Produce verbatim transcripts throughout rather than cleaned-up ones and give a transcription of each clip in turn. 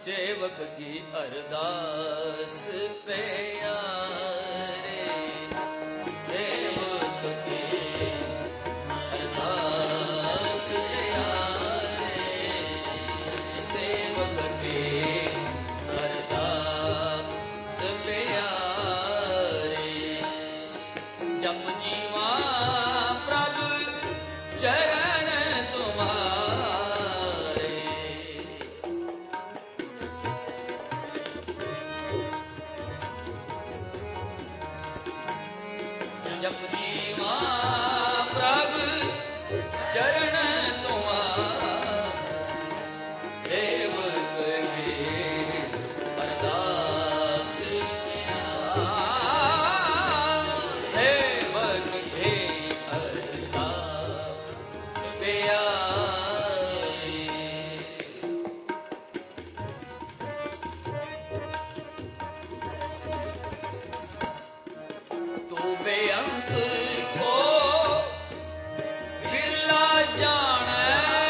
सेवक की अरदास प्यारे, सेवक की अरदास प्यारे, सेवक की अरदास प्यारे। जप जीवा प्रभु चरण तुम्हारे, जप जीवा प्रभु चरण तुम्हारे, सेवक की अरदास सेवक की अरदास प्यारी। तू बेअंत को बिरला जाने,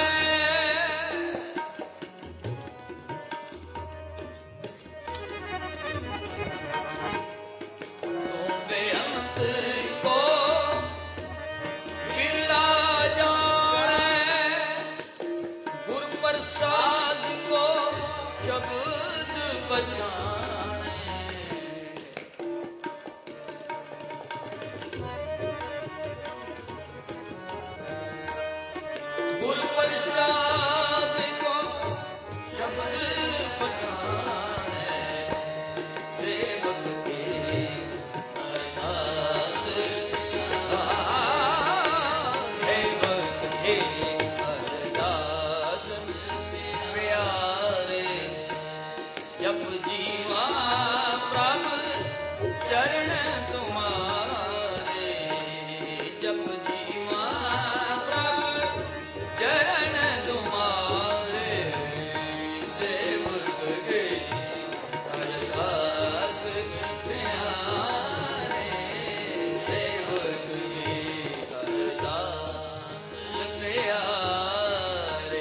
तू बेअंत को बिरला जाने, गुर प्रसाद को शब्द पहचाने। गुर प्रसाद को शब्द पहचाने, सेवक की अरदास सेवक की अरदास प्यारे। जप जीवा प्रभु चरण तुम्हारे, जप जीवा प्रभु चरण तुम्हारे, सेवक के अरदास प्यारे, सेवक के अरदास प्यारे।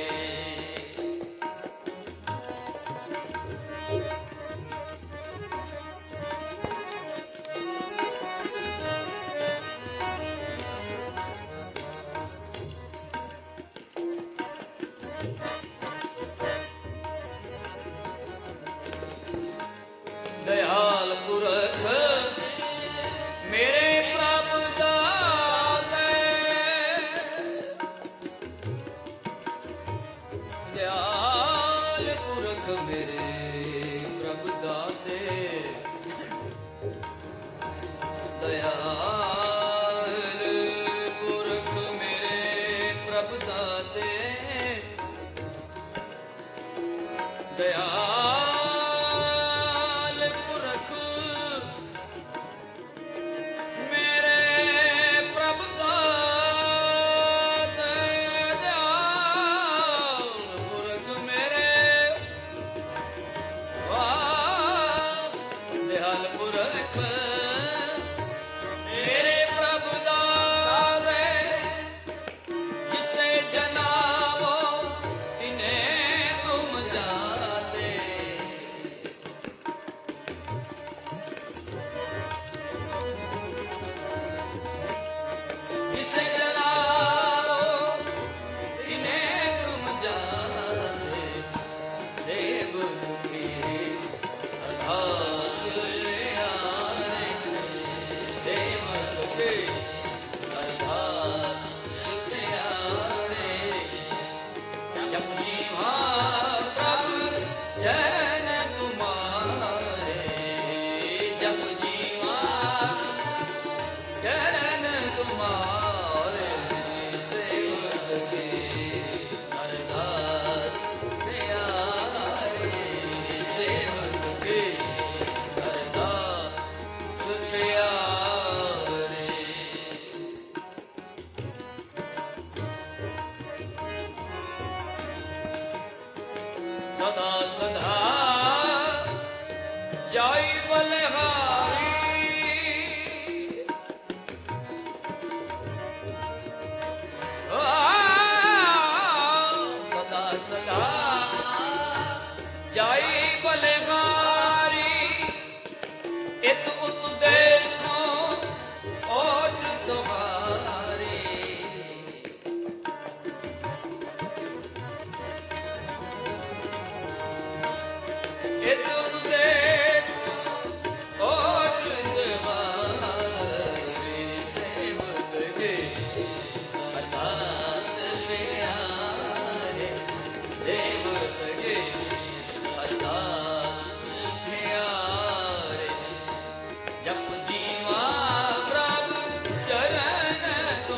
दयाल पुरख मेरे प्रभु दाते, दयाल पुरख मेरे प्रभु दाते, दयाल पुरख मेरे प्रभु दाते, दयाल पुरख मेरे प्रभु दाते, दयाल पुरख मेरे वाह, दयाल पुरख मेरे प्रभु दाते, जिसे जनावो तिन्हें तुम जाते, ਬਲਿਹਾਰੀ ਇਤ ਉਤ ਦੇਖੋ ਓਟ ਤੁਹਾਰੀ ਇਤ ਉਤ ਦੇਖੋ ਓਟ ਤੁਹਾਰੀ ਸੇਵਕ ਕੇ ਅਰਦਾਸ ਪਿਆਰੇ ਸੇਵਕ ਕੇ ਅਰਦਾਸ ਪਿਆਰੇ ਜਪ ਜੀਵਾ ਪ੍ਰਭ ਚਰਨ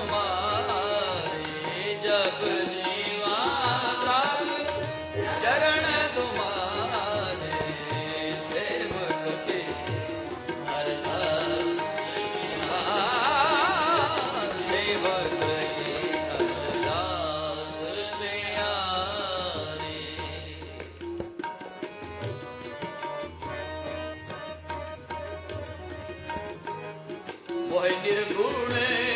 ਤੁਮਾਰੇ ਜਪ ਜੀਵਾ ਪ੍ਰਭ ਚਰਨ ਤੁਮਾਰੇ ਸੇਵਕ ਕੇ ਅਰਦਾਸ ਸੇਵਕ ਕੇ ਅਰਦਾਸ ਪਿਆਰੇ ਮੋਹਿ ਨਿਰਗੁਣ